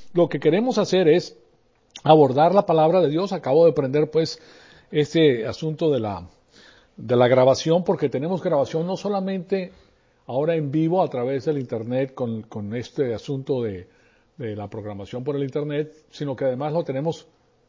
lo que queremos hacer es abordar la palabra de Dios. Acabo de prender pues este asunto de la grabación, porque tenemos grabación no solamente ahora en vivo a través del internet con este asunto de la programación por el internet, sino que además lo tenemos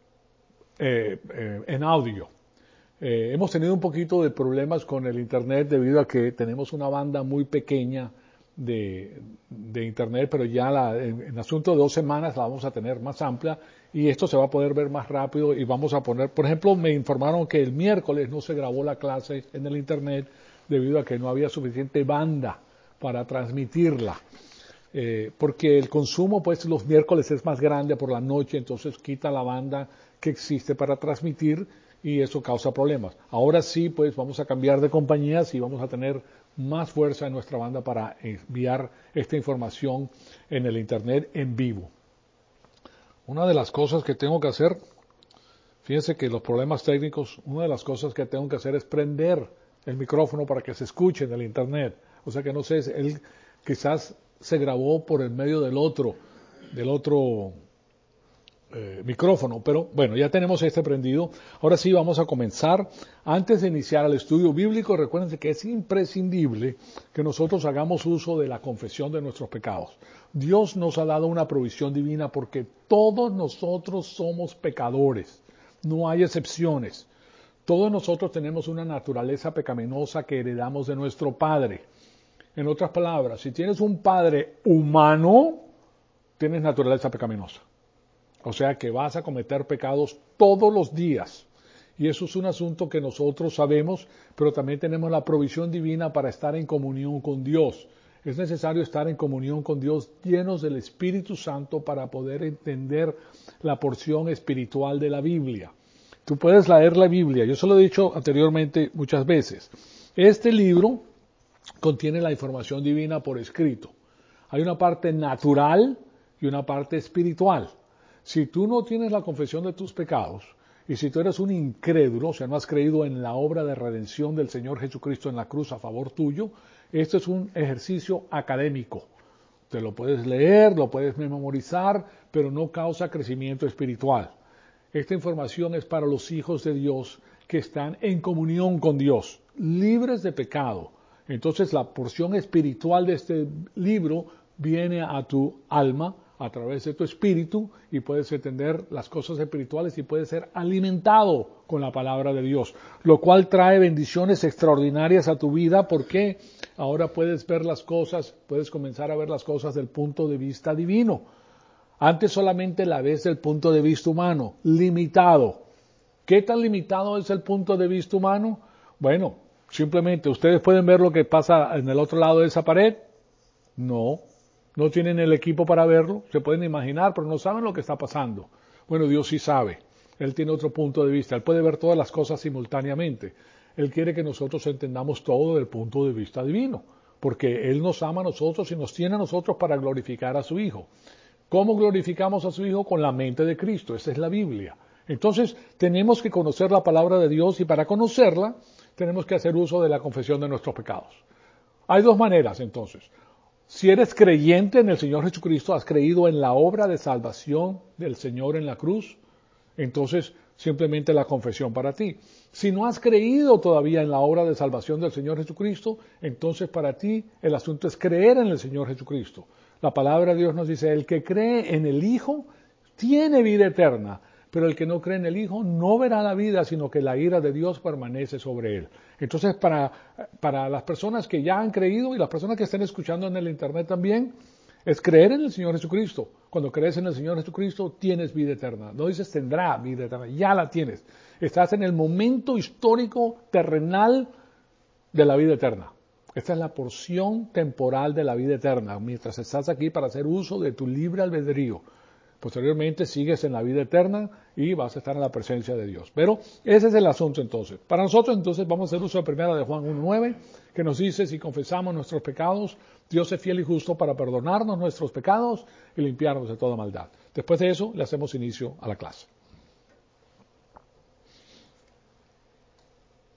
en audio. Hemos tenido un poquito de problemas con el internet debido a que tenemos una banda muy pequeña de internet, pero ya en asunto de 2 semanas la vamos a tener más amplia y esto se va a poder ver más rápido y vamos a poner, por ejemplo, me informaron que el miércoles no se grabó la clase en el internet debido a que no había suficiente banda para transmitirla. Porque el consumo pues los miércoles es más grande por la noche, entonces quita la banda que existe para transmitir y eso causa problemas. Ahora sí pues vamos a cambiar de compañías y vamos a tener más fuerza en nuestra banda para enviar esta información en el internet en vivo. Una de las cosas que tengo que hacer, fíjense que los problemas técnicos, una de las cosas que tengo que hacer es prender el micrófono para que se escuche en el internet. O sea que no sé, él quizás se grabó por el medio del otro micrófono, pero bueno, ya tenemos este prendido. Ahora sí vamos a comenzar. Antes de iniciar el estudio bíblico, recuerden que es imprescindible que nosotros hagamos uso de la confesión de nuestros pecados. Dios nos ha dado una provisión divina porque todos nosotros somos pecadores, no hay excepciones. Todos nosotros tenemos una naturaleza pecaminosa que heredamos de nuestro Padre. En otras palabras, si tienes un padre humano, tienes naturaleza pecaminosa. O sea que vas a cometer pecados todos los días. Y eso es un asunto que nosotros sabemos, pero también tenemos la provisión divina para estar en comunión con Dios. Es necesario estar en comunión con Dios llenos del Espíritu Santo para poder entender la porción espiritual de la Biblia. Tú puedes leer la Biblia, yo se lo he dicho anteriormente muchas veces. Este libro contiene la información divina por escrito. Hay una parte natural y una parte espiritual. Si tú no tienes la confesión de tus pecados, y si tú eres un incrédulo, o sea, no has creído en la obra de redención del Señor Jesucristo en la cruz a favor tuyo, esto es un ejercicio académico. Te lo puedes leer, lo puedes memorizar, pero no causa crecimiento espiritual. Esta información es para los hijos de Dios que están en comunión con Dios, libres de pecado. Entonces la porción espiritual de este libro viene a tu alma a través de tu espíritu y puedes entender las cosas espirituales y puedes ser alimentado con la palabra de Dios, lo cual trae bendiciones extraordinarias a tu vida porque ahora puedes ver las cosas, puedes comenzar a ver las cosas del punto de vista divino. Antes solamente la ves del punto de vista humano, limitado. ¿Qué tan limitado es el punto de vista humano? Bueno, simplemente ustedes pueden ver lo que pasa en el otro lado de esa pared. No tienen el equipo para verlo, se pueden imaginar, pero no saben lo que está pasando. Bueno, Dios sí sabe, Él tiene otro punto de vista, Él puede ver todas las cosas simultáneamente. Él quiere que nosotros entendamos todo desde el punto de vista divino, porque Él nos ama a nosotros y nos tiene a nosotros para glorificar a su Hijo. ¿Cómo glorificamos a su Hijo? Con la mente de Cristo, esa es la Biblia. Entonces, tenemos que conocer la palabra de Dios y para conocerla, tenemos que hacer uso de la confesión de nuestros pecados. Hay 2 maneras, entonces. Si eres creyente en el Señor Jesucristo, has creído en la obra de salvación del Señor en la cruz, entonces simplemente la confesión para ti. Si no has creído todavía en la obra de salvación del Señor Jesucristo, entonces para ti el asunto es creer en el Señor Jesucristo. La palabra de Dios nos dice, el que cree en el Hijo tiene vida eterna, pero el que no cree en el Hijo no verá la vida, sino que la ira de Dios permanece sobre él. Entonces, para las personas que ya han creído y las personas que estén escuchando en el internet también, es creer en el Señor Jesucristo. Cuando crees en el Señor Jesucristo, tienes vida eterna. No dices tendrá vida eterna, ya la tienes. Estás en el momento histórico terrenal de la vida eterna. Esta es la porción temporal de la vida eterna, mientras estás aquí para hacer uso de tu libre albedrío. Posteriormente sigues en la vida eterna y vas a estar en la presencia de Dios. Pero ese es el asunto entonces. Para nosotros entonces vamos a hacer uso de primera de Juan 1:9, que nos dice, si confesamos nuestros pecados, Dios es fiel y justo para perdonarnos nuestros pecados y limpiarnos de toda maldad. Después de eso, le hacemos inicio a la clase.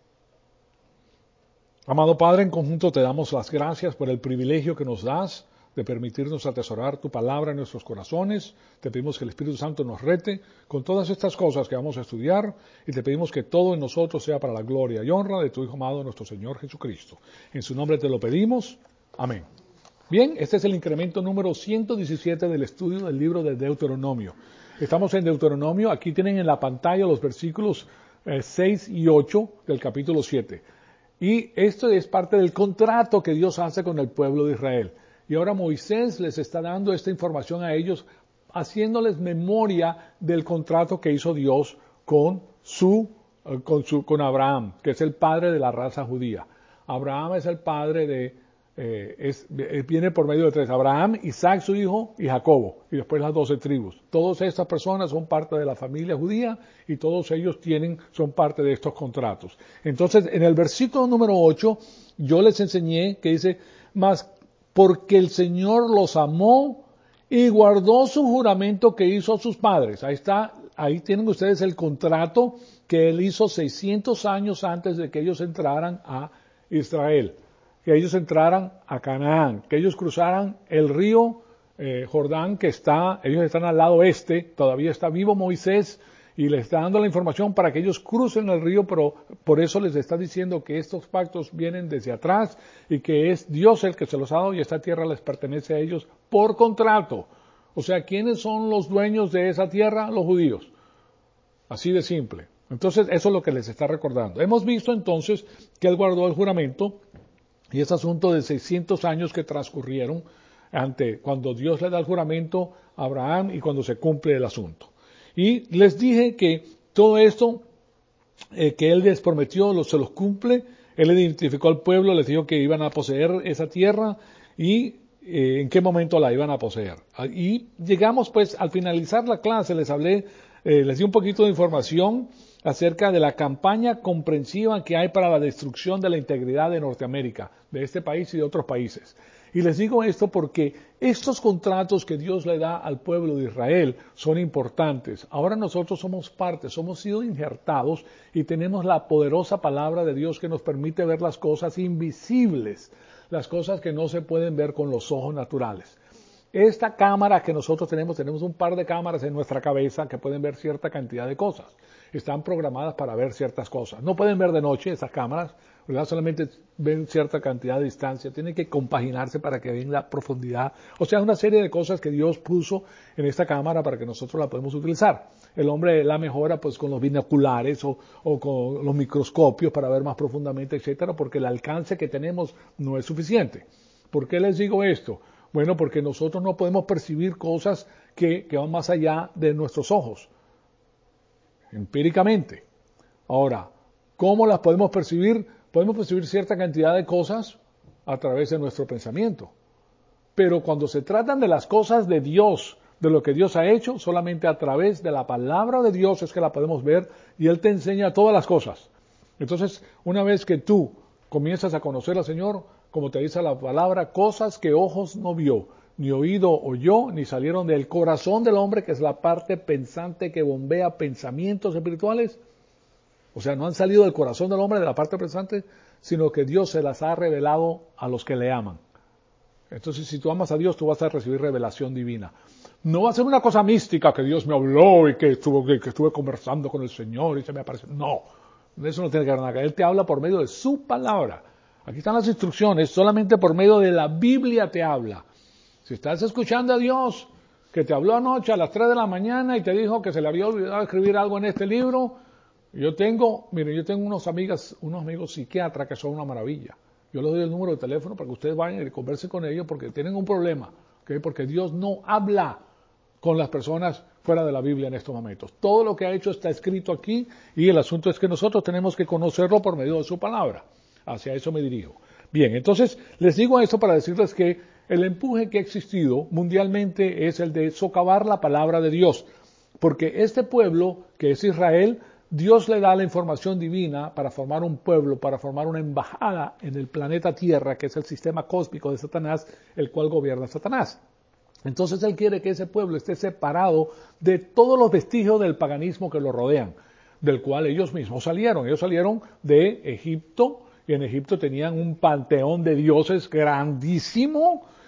Amado Padre, en conjunto te damos las gracias por el privilegio que nos das de permitirnos atesorar tu palabra en nuestros corazones. Te pedimos que el Espíritu Santo nos rete con todas estas cosas que vamos a estudiar y te pedimos que todo en nosotros sea para la gloria y honra de tu Hijo amado, nuestro Señor Jesucristo. En su nombre te lo pedimos. Amén. Bien, este es el incremento número 117 del estudio del libro de Deuteronomio. Estamos en Deuteronomio, aquí tienen en la pantalla los versículos 6 y 8 del capítulo 7. Y esto es parte del contrato que Dios hace con el pueblo de Israel. Y ahora Moisés les está dando esta información a ellos, haciéndoles memoria del contrato que hizo Dios con Abraham, que es el padre de la raza judía. Abraham es el padre viene por medio de tres: Abraham, Isaac su hijo y Jacobo, y después las 12 tribus. Todas estas personas son parte de la familia judía y todos ellos son parte de estos contratos. Entonces, en el versículo número 8, yo les enseñé que dice: mas porque el Señor los amó y guardó su juramento que hizo a sus padres. Ahí está, ahí tienen ustedes el contrato que él hizo 600 años antes de que ellos entraran a Israel, que ellos entraran a Canaán, que ellos cruzaran el río Jordán, ellos están al lado este, todavía está vivo Moisés, y les está dando la información para que ellos crucen el río, pero por eso les está diciendo que estos pactos vienen desde atrás y que es Dios el que se los ha dado y esta tierra les pertenece a ellos por contrato. O sea, ¿quiénes son los dueños de esa tierra? Los judíos. Así de simple. Entonces, eso es lo que les está recordando. Hemos visto entonces que él guardó el juramento y ese asunto de 600 años que transcurrieron cuando Dios le da el juramento a Abraham y cuando se cumple el asunto. Y les dije que todo esto que él les prometió se los cumple. Él identificó al pueblo, les dijo que iban a poseer esa tierra y en qué momento la iban a poseer. Y llegamos pues al finalizar la clase, les di un poquito de información acerca de la campaña comprensiva que hay para la destrucción de la integridad de Norteamérica, de este país y de otros países. Y les digo esto porque estos contratos que Dios le da al pueblo de Israel son importantes. Ahora nosotros somos hemos sido injertados y tenemos la poderosa palabra de Dios que nos permite ver las cosas invisibles, las cosas que no se pueden ver con los ojos naturales. Esta cámara que nosotros tenemos un par de cámaras en nuestra cabeza que pueden ver cierta cantidad de cosas. Están programadas para ver ciertas cosas. No pueden ver de noche esas cámaras, ¿verdad? Solamente ven cierta cantidad de distancia. Tienen que compaginarse para que vean la profundidad. O sea, una serie de cosas que Dios puso en esta cámara para que nosotros la podamos utilizar. El hombre la mejora pues con los binoculares o con los microscopios para ver más profundamente, etcétera, porque el alcance que tenemos no es suficiente. ¿Por qué les digo esto? Bueno, porque nosotros no podemos percibir cosas que van más allá de nuestros ojos, empíricamente. Ahora, ¿cómo las podemos percibir? Podemos percibir cierta cantidad de cosas a través de nuestro pensamiento. Pero cuando se tratan de las cosas de Dios, de lo que Dios ha hecho, solamente a través de la palabra de Dios es que la podemos ver y Él te enseña todas las cosas. Entonces, una vez que tú comienzas a conocer al Señor, como te dice la palabra, cosas que ojos no vio, ni oído oyó, ni salieron del corazón del hombre, que es la parte pensante que bombea pensamientos espirituales. O sea, no han salido del corazón del hombre, de la parte pensante, sino que Dios se las ha revelado a los que le aman. Entonces, si tú amas a Dios, tú vas a recibir revelación divina. No va a ser una cosa mística que Dios me habló y que estuve conversando con el Señor y se me apareció. No, eso no tiene que ver nada. Él te habla por medio de su palabra. Aquí están las instrucciones, solamente por medio de la Biblia te habla. Si estás escuchando a Dios, que te habló anoche a las 3 de la mañana y te dijo que se le había olvidado escribir algo en este libro, yo tengo unos amigos psiquiatras que son una maravilla. Yo les doy el número de teléfono para que ustedes vayan y conversen con ellos porque tienen un problema, ¿okay? Porque Dios no habla con las personas fuera de la Biblia en estos momentos. Todo lo que ha hecho está escrito aquí y el asunto es que nosotros tenemos que conocerlo por medio de su palabra. Hacia eso me dirijo. Bien, entonces les digo esto para decirles que el empuje que ha existido mundialmente es el de socavar la palabra de Dios, porque este pueblo que es Israel, Dios le da la información divina para formar un pueblo, para formar una embajada en el planeta Tierra, que es el sistema cósmico de Satanás, el cual gobierna Satanás. Entonces Él quiere que ese pueblo esté separado de todos los vestigios del paganismo que lo rodean, del cual ellos mismos salieron. Ellos salieron de Egipto, y en Egipto tenían un panteón de dioses grandísimo,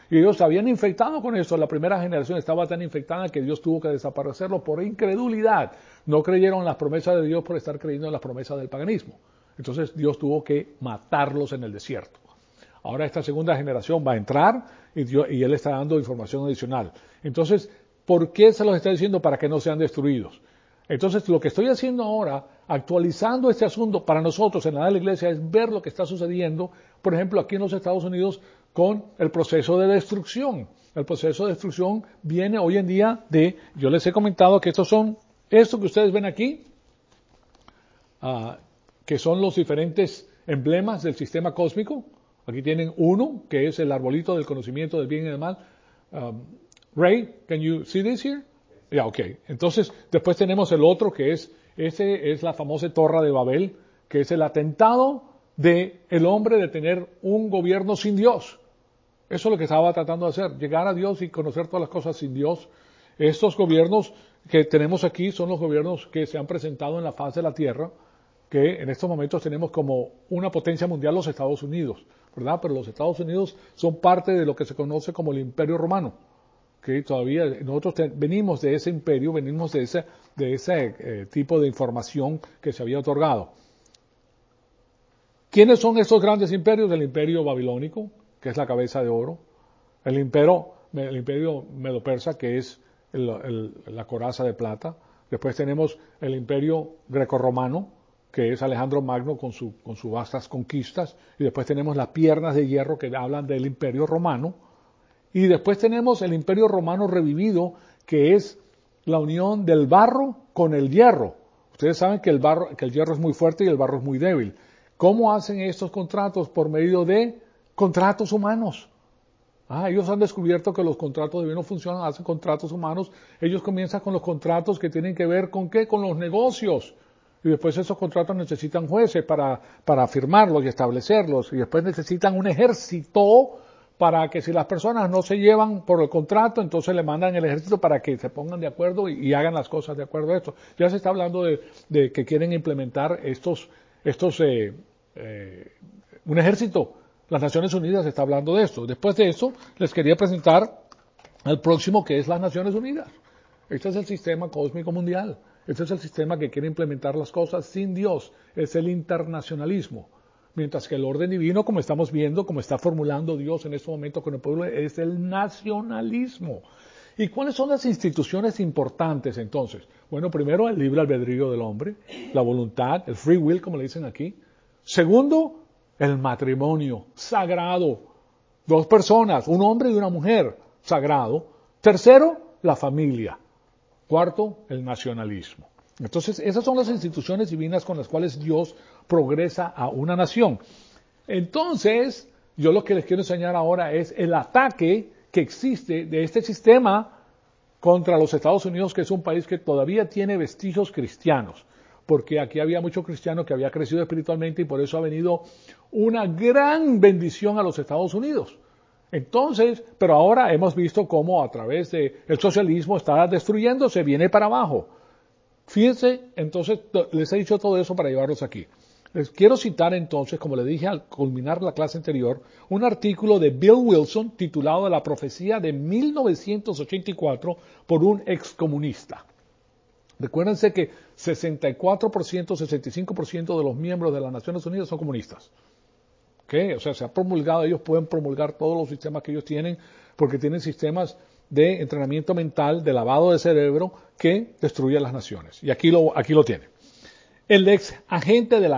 Y ellos se habían infectado con esto. La primera generación estaba tan infectada que Dios tuvo que desaparecerlo por incredulidad. No creyeron en las promesas de Dios por estar creyendo en las promesas del paganismo. Entonces Dios tuvo que matarlos en el desierto. Ahora esta segunda generación va a entrar y Él está dando información adicional. Entonces, ¿por qué se los está diciendo? Para que no sean destruidos. Entonces, lo que estoy haciendo ahora, actualizando este asunto para nosotros en la edad de la iglesia, es ver lo que está sucediendo, por ejemplo, aquí en los Estados Unidos con el proceso de destrucción. El proceso de destrucción viene hoy en día yo les he comentado que esto que ustedes ven aquí, que son los diferentes emblemas del sistema cósmico. Aquí tienen uno, que es el arbolito del conocimiento del bien y del mal. Ray, can you see this here? Yeah, okay. Entonces, después tenemos el otro, que es la famosa Torre de Babel, que es el atentado del hombre de tener un gobierno sin Dios. Eso es lo que estaba tratando de hacer, llegar a Dios y conocer todas las cosas sin Dios. Estos gobiernos que tenemos aquí son los gobiernos que se han presentado en la faz de la tierra, que en estos momentos tenemos como una potencia mundial los Estados Unidos, ¿verdad? Pero los Estados Unidos son parte de lo que se conoce como el Imperio Romano, que todavía nosotros venimos de ese imperio, venimos de ese tipo de información que se había otorgado. ¿Quiénes son estos grandes imperios? El Imperio Babilónico, que es la cabeza de oro, el imperio Medo-Persa, que es la coraza de plata. Después tenemos el Imperio Grecorromano, que es Alejandro Magno con sus vastas conquistas, y después tenemos las piernas de hierro que hablan del Imperio Romano, y después tenemos el Imperio Romano revivido, que es la unión del barro con el hierro. Ustedes saben que el hierro es muy fuerte y el barro es muy débil. ¿Cómo hacen estos contratos? Por medio de contratos humanos. Ellos han descubierto que los contratos de bien no funcionan, hacen contratos humanos. Ellos comienzan con los contratos que tienen que ver con ¿qué? Con los negocios. Y después esos contratos necesitan jueces para firmarlos y establecerlos. Y después necesitan un ejército para que si las personas no se llevan por el contrato, entonces le mandan el ejército para que se pongan de acuerdo y hagan las cosas de acuerdo a esto. Ya se está hablando de que quieren implementar un ejército. Las Naciones Unidas está hablando de esto. Después de eso, les quería presentar al próximo, que es las Naciones Unidas. Este es el sistema cósmico mundial. Este es el sistema que quiere implementar las cosas sin Dios. Es el internacionalismo. Mientras que el orden divino, como estamos viendo, como está formulando Dios en este momento con el pueblo, es el nacionalismo. ¿Y cuáles son las instituciones importantes entonces? Bueno, primero el libre albedrío del hombre, la voluntad, el free will, como le dicen aquí. Segundo, el matrimonio sagrado. Dos personas, un hombre y una mujer, sagrado. Tercero, la familia. Cuarto, el nacionalismo. Entonces, esas son las instituciones divinas con las cuales Dios progresa a una nación. Entonces, yo lo que les quiero enseñar ahora es el ataque que existe de este sistema contra los Estados Unidos, que es un país que todavía tiene vestigios cristianos, porque aquí había mucho cristiano que había crecido espiritualmente y por eso ha venido una gran bendición a los Estados Unidos. Entonces, pero ahora hemos visto cómo a través del socialismo está destruyéndose, viene para abajo. Fíjense, entonces, les he dicho todo eso para llevarlos aquí. Les quiero citar entonces, como le dije al culminar la clase anterior, un artículo de Bill Wilson titulado La profecía de 1984 por un excomunista. Recuérdense que 64%, 65% de los miembros de las Naciones Unidas son comunistas. ¿Okay? O sea, se ha promulgado, ellos pueden promulgar todos los sistemas que ellos tienen, porque tienen sistemas de entrenamiento mental, de lavado de cerebro, que destruyen las naciones. Y aquí lo tiene. El ex agente de la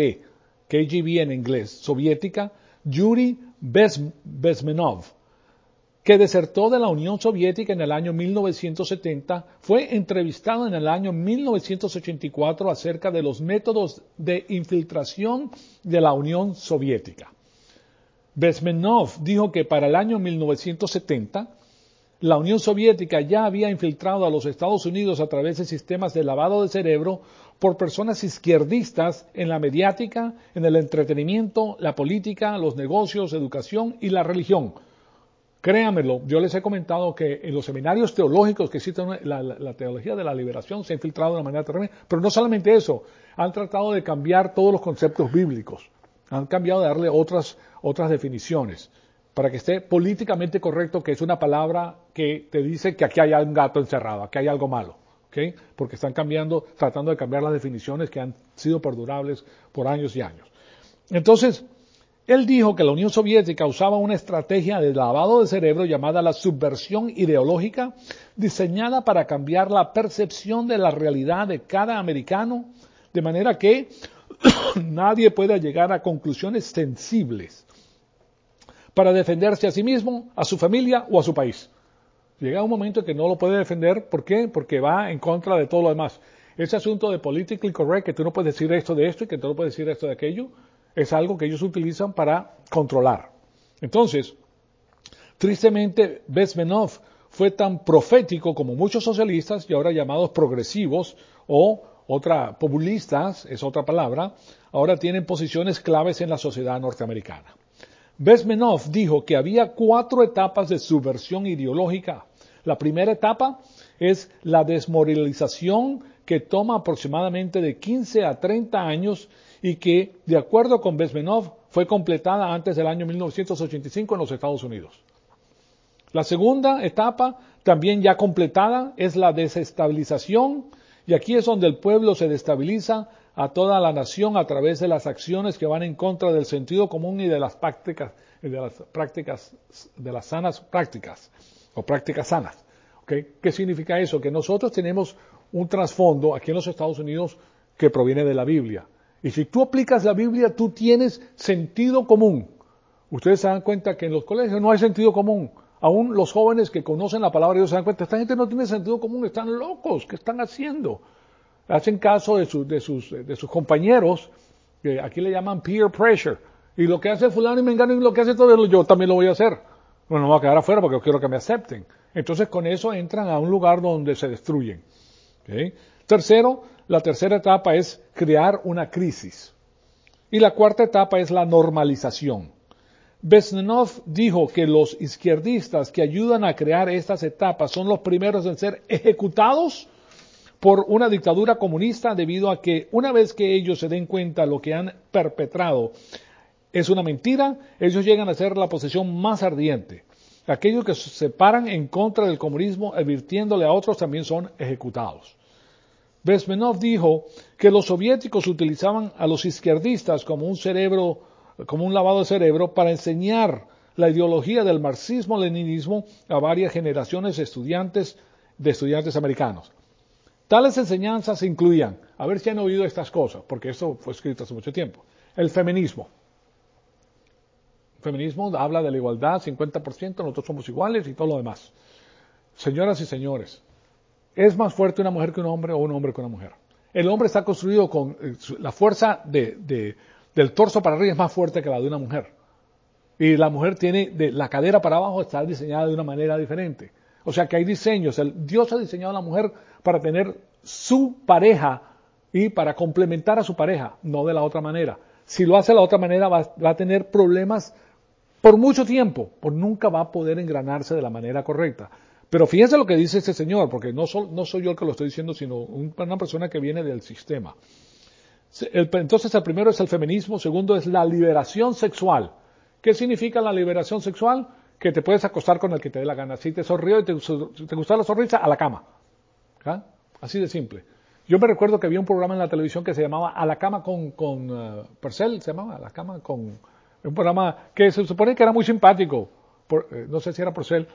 KGB en inglés, soviética, Yuri Bezmenov, que desertó de la Unión Soviética en el año 1970, fue entrevistado en el año 1984 acerca de los métodos de infiltración de la Unión Soviética. Bezmenov dijo que para el año 1970, la Unión Soviética ya había infiltrado a los Estados Unidos a través de sistemas de lavado de cerebro por personas izquierdistas en la mediática, en el entretenimiento, la política, los negocios, educación y la religión. Créanmelo, yo les he comentado que en los seminarios teológicos que existen, la teología de la liberación se ha infiltrado de una manera terrible, pero no solamente eso, han tratado de cambiar todos los conceptos bíblicos, han cambiado de darle otras definiciones. para que esté políticamente correcto, que es una palabra que te dice que aquí hay un gato encerrado, aquí hay algo malo, ¿ok? Porque están tratando de cambiar las definiciones que han sido perdurables por años y años. Entonces, él dijo que la Unión Soviética usaba una estrategia de lavado de cerebro llamada la subversión ideológica, diseñada para cambiar la percepción de la realidad de cada americano, de manera que nadie pueda llegar a conclusiones sensibles para defenderse a sí mismo, a su familia o a su país. Llega un momento en que no lo puede defender. ¿Por qué? Porque va en contra de todo lo demás. Ese asunto de politically correct, que tú no puedes decir esto de esto y que tú no puedes decir esto de aquello, es algo que ellos utilizan para controlar. Entonces, tristemente, Bezmenov fue tan profético como muchos socialistas, y ahora llamados progresivos o populistas, es otra palabra, ahora tienen posiciones claves en la sociedad norteamericana. Bezmenov dijo que había 4 etapas de subversión ideológica. La primera etapa es la desmoralización, que toma aproximadamente de 15 a 30 años y que, de acuerdo con Bezmenov, fue completada antes del año 1985 en los Estados Unidos. La segunda etapa, también ya completada, es la desestabilización, y aquí es donde el pueblo se destabiliza a toda la nación a través de las acciones que van en contra del sentido común y de las sanas prácticas o prácticas sanas. ¿Okay? ¿Qué significa eso? Que nosotros tenemos un trasfondo aquí en los Estados Unidos que proviene de la Biblia. Y si tú aplicas la Biblia, tú tienes sentido común. Ustedes se dan cuenta que en los colegios no hay sentido común. Aún los jóvenes que conocen la palabra de Dios se dan cuenta, esta gente no tiene sentido común, están locos, ¿qué están haciendo? Hacen caso de sus compañeros, que aquí le llaman peer pressure. Y lo que hace fulano y mengano y lo que hace todo, yo también lo voy a hacer. Bueno, no me voy a quedar afuera porque yo quiero que me acepten. Entonces con eso entran a un lugar donde se destruyen. ¿Okay? Tercero, la tercera etapa es crear una crisis. Y la cuarta etapa es la normalización. Bezmenov dijo que los izquierdistas que ayudan a crear estas etapas son los primeros en ser ejecutados por una dictadura comunista, debido a que una vez que ellos se den cuenta lo que han perpetrado es una mentira, ellos llegan a ser la posesión más ardiente. Aquellos que se paran en contra del comunismo advirtiéndole a otros también son ejecutados. Bezmenov dijo que los soviéticos utilizaban a los izquierdistas como un lavado de cerebro para enseñar la ideología del marxismo-leninismo a varias generaciones de estudiantes americanos. Tales enseñanzas incluían, a ver si han oído estas cosas, porque esto fue escrito hace mucho tiempo, el feminismo. El feminismo habla de la igualdad, 50%, nosotros somos iguales y todo lo demás. Señoras y señores, ¿es más fuerte una mujer que un hombre o un hombre que una mujer? El hombre está construido con la fuerza del torso para arriba es más fuerte que la de una mujer. Y la mujer tiene, de la cadera para abajo, está diseñada de una manera diferente. O sea que hay diseños. Dios ha diseñado a la mujer para tener su pareja y para complementar a su pareja, no de la otra manera. Si lo hace de la otra manera va a tener problemas por mucho tiempo, pues nunca va a poder engranarse de la manera correcta. Pero fíjense lo que dice este señor, porque no soy yo el que lo estoy diciendo, sino una persona que viene del sistema. Entonces el primero es el feminismo, segundo es la liberación sexual. ¿Qué significa la liberación sexual? Que te puedes acostar con el que te dé la gana. Si te sonríe y te gusta la sonrisa, a la cama. ¿Ah? Así de simple. Yo me recuerdo que había un programa en la televisión que se llamaba A la cama con Purcell, se llamaba A la cama con... Un programa que se supone que era muy simpático. No sé si era Purcell,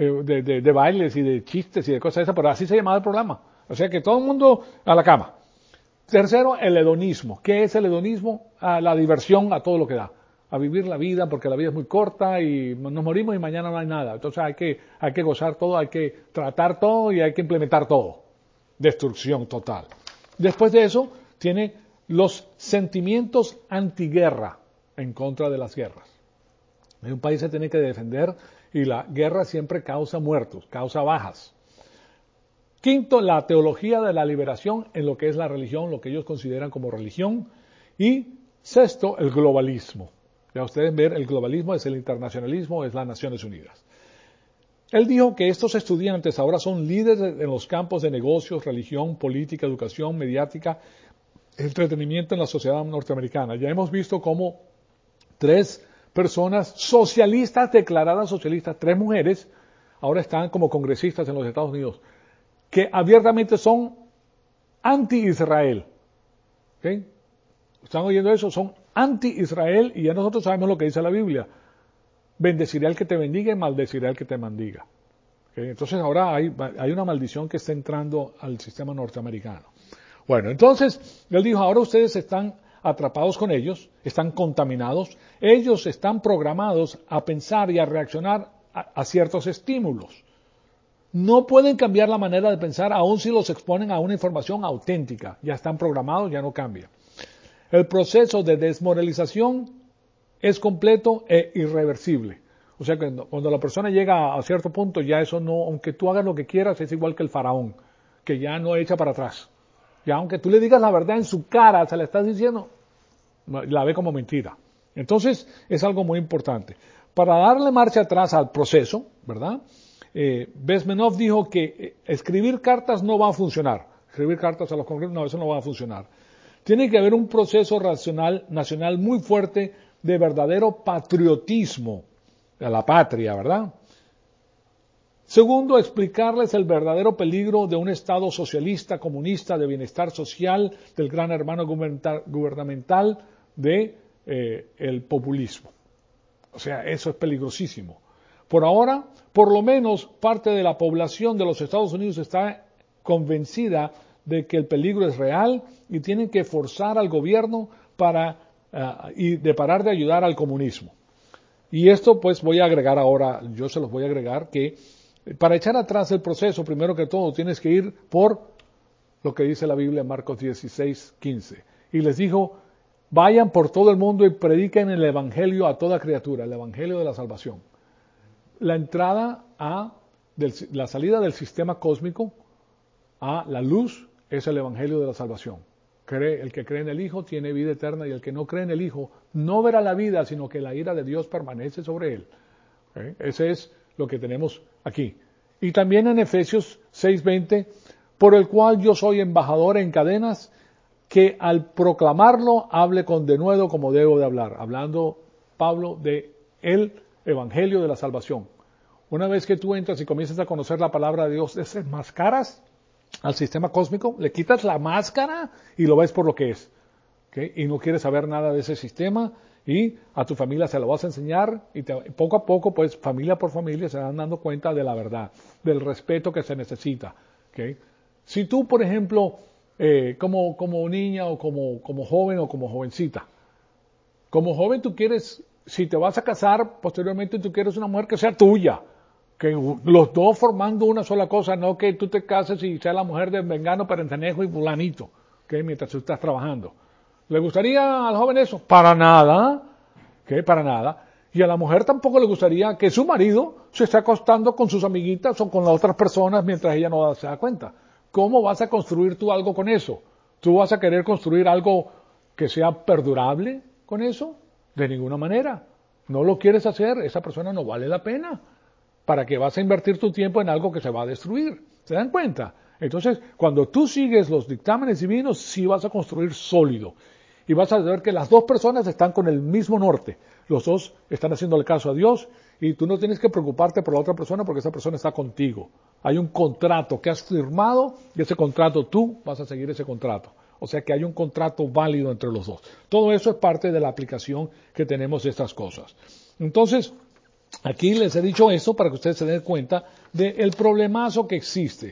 de bailes y de chistes y de cosas esas, pero así se llamaba el programa. O sea que todo el mundo a la cama. Tercero, el hedonismo. ¿Qué es el hedonismo? La diversión a todo lo que da. A vivir la vida, porque la vida es muy corta y nos morimos y mañana no hay nada. Entonces hay que gozar todo, hay que tratar todo y hay que implementar todo. Destrucción total. Después de eso, tiene los sentimientos antiguerra en contra de las guerras. Un país se tiene que defender y la guerra siempre causa muertos, causa bajas. Quinto, la teología de la liberación en lo que es la religión, lo que ellos consideran como religión. Y sexto, el globalismo. Ya ustedes ven, el globalismo es el internacionalismo, es las Naciones Unidas. Él dijo que estos estudiantes ahora son líderes en los campos de negocios, religión, política, educación, mediática, entretenimiento en la sociedad norteamericana. Ya hemos visto cómo 3 personas socialistas, declaradas socialistas, 3 mujeres, ahora están como congresistas en los Estados Unidos, que abiertamente son anti-Israel. ¿Okay? ¿Están oyendo eso? Son anti-Israel y ya nosotros sabemos lo que dice la Biblia. Bendeciré al que te bendiga y maldeciré al que te maldiga. ¿Okay? Entonces ahora hay una maldición que está entrando al sistema norteamericano. Bueno, entonces él dijo, ahora ustedes están atrapados con ellos, están contaminados, ellos están programados a pensar y a reaccionar a ciertos estímulos. No pueden cambiar la manera de pensar aun si los exponen a una información auténtica. Ya están programados, ya no cambia. El proceso de desmoralización es completo e irreversible. O sea que cuando la persona llega a cierto punto, ya eso no, aunque tú hagas lo que quieras, es igual que el faraón, que ya no echa para atrás. Ya aunque tú le digas la verdad en su cara, se la estás diciendo, la ve como mentira. Entonces es algo muy importante. Para darle marcha atrás al proceso, ¿verdad? Bezmenov dijo que escribir cartas no va a funcionar. Escribir cartas a los congresos, no, eso no va a funcionar. Tiene que haber un proceso nacional muy fuerte de verdadero patriotismo a la patria, ¿verdad? Segundo, explicarles el verdadero peligro de un Estado socialista, comunista, de bienestar social, del gran hermano gubernamental, el populismo. O sea, eso es peligrosísimo. Por ahora, por lo menos parte de la población de los Estados Unidos está convencida de que el peligro es real y tienen que forzar al gobierno y de parar de ayudar al comunismo. Y esto pues voy a agregar ahora, yo se los voy a agregar que para echar atrás el proceso, primero que todo, tienes que ir por lo que dice la Biblia en Marcos 16:15. Y les dijo, vayan por todo el mundo y prediquen el Evangelio a toda criatura, el Evangelio de la salvación. La entrada la salida del sistema cósmico a la luz es el Evangelio de la salvación. El que cree en el Hijo tiene vida eterna y el que no cree en el Hijo no verá la vida, sino que la ira de Dios permanece sobre él. ¿Okay? Ese es lo que tenemos aquí. Y también en Efesios 6:20, por el cual yo soy embajador en cadenas, que al proclamarlo hable con denuedo como debo de hablar. Hablando Pablo de el Evangelio de la salvación. Una vez que tú entras y comienzas a conocer la palabra de Dios, desenmascaras al sistema cósmico, le quitas la máscara y lo ves por lo que es. ¿Okay? Y no quieres saber nada de ese sistema y a tu familia se lo vas a enseñar y poco a poco, pues familia por familia se van dando cuenta de la verdad, del respeto que se necesita. ¿Okay? Si tú, por ejemplo, como niña o como joven o como jovencita, como joven tú quieres, si te vas a casar, posteriormente tú quieres una mujer que sea tuya, que los dos formando una sola cosa, no que tú te cases y sea la mujer de Mengano, Perencenejo y fulanito, ¿okay? Mientras tú estás trabajando. ¿Le gustaría al joven eso? Para nada, ¿okay? Para nada. Y a la mujer tampoco le gustaría que su marido se esté acostando con sus amiguitas o con las otras personas mientras ella no se da cuenta. ¿Cómo vas a construir tú algo con eso? ¿Tú vas a querer construir algo que sea perdurable con eso? De ninguna manera. No lo quieres hacer, esa persona no vale la pena. ¿Para qué vas a invertir tu tiempo en algo que se va a destruir? ¿Se dan cuenta? Entonces, cuando tú sigues los dictámenes divinos, sí vas a construir sólido. Y vas a ver que las dos personas están con el mismo norte. Los dos están haciendo el caso a Dios y tú no tienes que preocuparte por la otra persona porque esa persona está contigo. Hay un contrato que has firmado y ese contrato tú vas a seguir ese contrato. O sea que hay un contrato válido entre los dos. Todo eso es parte de la aplicación que tenemos de estas cosas. Entonces, aquí les he dicho esto para que ustedes se den cuenta del problemazo que existe.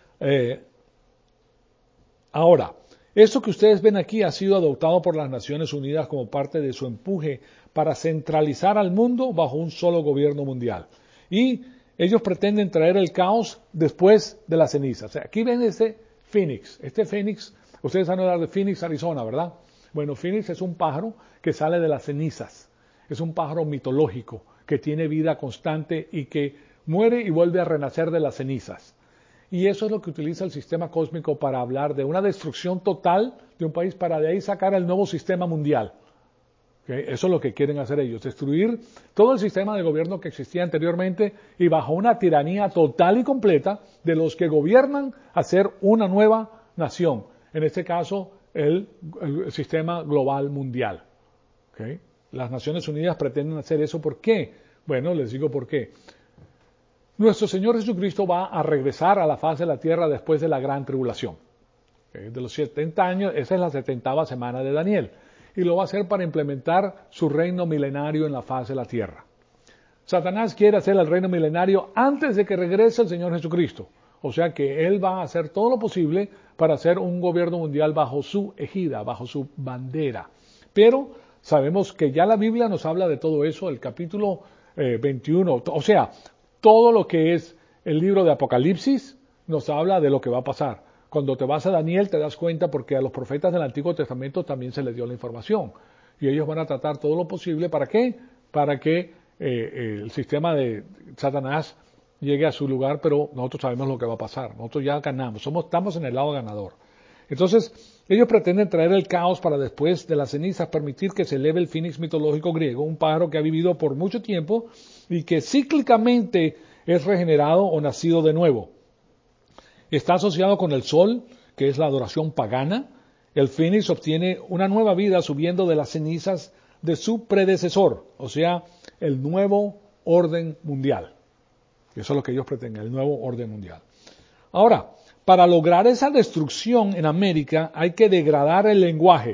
Ahora, esto que ustedes ven aquí ha sido adoptado por las Naciones Unidas como parte de su empuje para centralizar al mundo bajo un solo gobierno mundial. Y ellos pretenden traer el caos después de la ceniza. O sea, aquí ven este Phoenix. Este Phoenix, ustedes han oído hablar de Phoenix, Arizona, ¿verdad? Bueno, Phoenix es un pájaro que sale de las cenizas. Es un pájaro mitológico que tiene vida constante y que muere y vuelve a renacer de las cenizas. Y eso es lo que utiliza el sistema cósmico para hablar de una destrucción total de un país para de ahí sacar el nuevo sistema mundial. ¿Okay? Eso es lo que quieren hacer ellos, destruir todo el sistema de gobierno que existía anteriormente y bajo una tiranía total y completa de los que gobiernan hacer una nueva nación. En este caso, el sistema global mundial. ¿Okay? Las Naciones Unidas pretenden hacer eso. ¿Por qué? Bueno, les digo por qué. Nuestro Señor Jesucristo va a regresar a la faz de la tierra después de la gran tribulación. De los 70 años, esa es la 70ª semana de Daniel. Y lo va a hacer para implementar su reino milenario en la faz de la tierra. Satanás quiere hacer el reino milenario antes de que regrese el Señor Jesucristo. O sea que él va a hacer todo lo posible para hacer un gobierno mundial bajo su égida, bajo su bandera. Pero sabemos que ya la Biblia nos habla de todo eso, el capítulo 21, o sea, todo lo que es el libro de Apocalipsis nos habla de lo que va a pasar. Cuando te vas a Daniel te das cuenta porque a los profetas del Antiguo Testamento también se les dio la información. Y ellos van a tratar todo lo posible, ¿para qué? Para que el sistema de Satanás llegue a su lugar, pero nosotros sabemos lo que va a pasar. Nosotros ya ganamos, estamos en el lado ganador. Entonces, ellos pretenden traer el caos para después de las cenizas permitir que se eleve el Fénix mitológico griego, un pájaro que ha vivido por mucho tiempo y que cíclicamente es regenerado o nacido de nuevo. Está asociado con el sol, que es la adoración pagana. El Fénix obtiene una nueva vida subiendo de las cenizas de su predecesor, o sea, el nuevo orden mundial. Eso es lo que ellos pretenden, el nuevo orden mundial. Ahora, para lograr esa destrucción en América hay que degradar el lenguaje.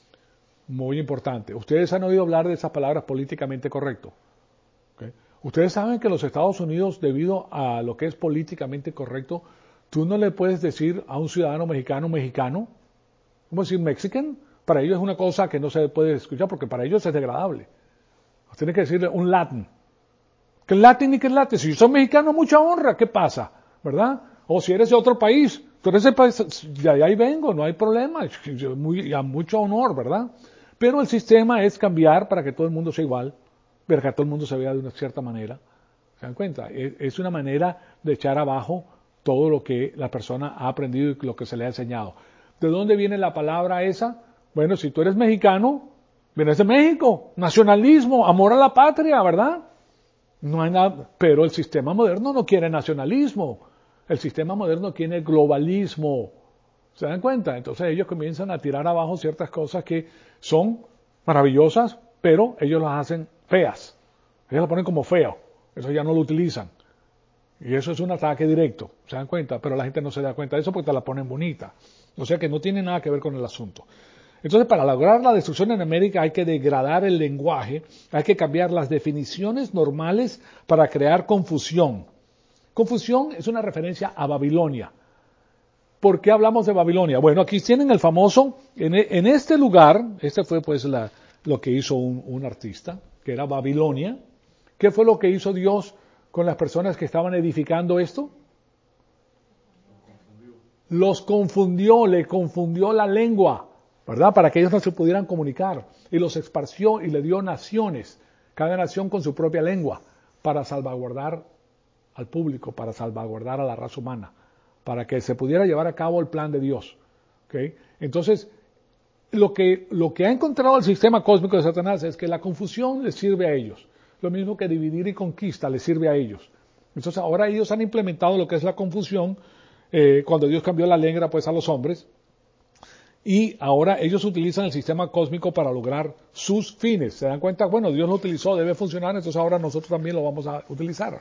Muy importante. Ustedes han oído hablar de esas palabras políticamente correcto. ¿Okay? Ustedes saben que los Estados Unidos, debido a lo que es políticamente correcto, tú no le puedes decir a un ciudadano mexicano, ¿cómo decir mexican? Para ellos es una cosa que no se puede escuchar porque para ellos es degradable. Tienes que decirle un latin. ¿Qué latin ni qué latin? Si yo soy mexicano, mucha honra, ¿qué pasa? ¿Verdad? O si eres de otro país, tú eres de país, de ahí vengo, no hay problema, a mucho honor, ¿verdad? Pero el sistema es cambiar para que todo el mundo sea igual, para que todo el mundo se vea de una cierta manera. ¿Se dan cuenta? Es una manera de echar abajo todo lo que la persona ha aprendido y lo que se le ha enseñado. ¿De dónde viene la palabra esa? Bueno, si tú eres mexicano, vienes de México, nacionalismo, amor a la patria, ¿verdad? No hay nada, pero el sistema moderno no quiere nacionalismo. El sistema moderno quiere globalismo. ¿Se dan cuenta? Entonces ellos comienzan a tirar abajo ciertas cosas que son maravillosas, pero ellos las hacen feas. Ellos las ponen como feo. Eso ya no lo utilizan. Y eso es un ataque directo. ¿Se dan cuenta? Pero la gente no se da cuenta de eso porque te la ponen bonita. O sea que no tiene nada que ver con el asunto. Entonces, para lograr la destrucción en América hay que degradar el lenguaje, hay que cambiar las definiciones normales para crear confusión. Confusión es una referencia a Babilonia. ¿Por qué hablamos de Babilonia? Bueno, aquí tienen el famoso, en este lugar, este fue pues lo que hizo un artista, que era Babilonia. ¿Qué fue lo que hizo Dios con las personas que estaban edificando esto? Los confundió, le confundió la lengua, ¿verdad? Para que ellos no se pudieran comunicar. Y los esparció y le dio naciones, cada nación con su propia lengua, para salvaguardar al público, para salvaguardar a la raza humana, para que se pudiera llevar a cabo el plan de Dios. ¿Okay? Entonces, lo que ha encontrado el sistema cósmico de Satanás es que la confusión les sirve a ellos. Lo mismo que dividir y conquista les sirve a ellos. Entonces, ahora ellos han implementado lo que es la confusión, cuando Dios cambió la lengua pues a los hombres, y ahora ellos utilizan el sistema cósmico para lograr sus fines. ¿Se dan cuenta? Bueno, Dios lo utilizó, debe funcionar, entonces ahora nosotros también lo vamos a utilizar.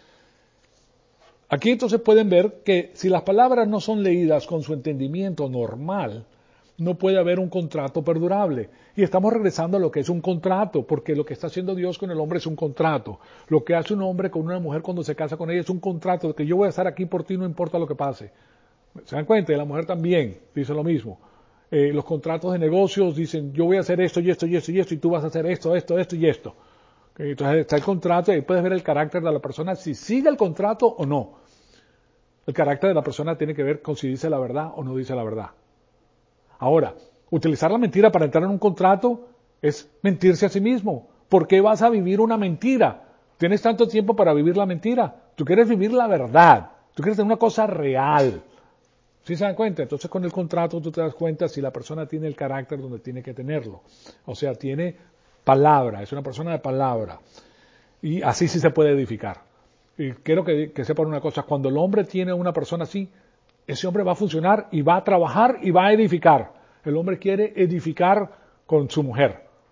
Aquí entonces pueden ver que si las palabras no son leídas con su entendimiento normal, no puede haber un contrato perdurable. Y estamos regresando a lo que es un contrato, porque lo que está haciendo Dios con el hombre es un contrato. Lo que hace un hombre con una mujer cuando se casa con ella es un contrato, de que yo voy a estar aquí por ti no importa lo que pase. ¿Se dan cuenta? Y la mujer también dice lo mismo. Los contratos de negocios dicen, yo voy a hacer esto y esto y esto y esto, y tú vas a hacer esto y esto. Entonces está el contrato y ahí puedes ver el carácter de la persona, si sigue el contrato o no. El carácter de la persona tiene que ver con si dice la verdad o no dice la verdad. Ahora, utilizar la mentira para entrar en un contrato es mentirse a sí mismo. ¿Por qué vas a vivir una mentira? Tienes tanto tiempo para vivir la mentira. Tú quieres vivir la verdad. Tú quieres tener una cosa real. ¿Sí se dan cuenta? Entonces con el contrato tú te das cuenta si la persona tiene el carácter donde tiene que tenerlo. O sea, tiene palabra, es una persona de palabra. Y así sí se puede edificar. Y quiero que sepan una cosa, cuando el hombre tiene una persona así, ese hombre va a funcionar y va a trabajar y va a edificar. El hombre quiere edificar con su mujer.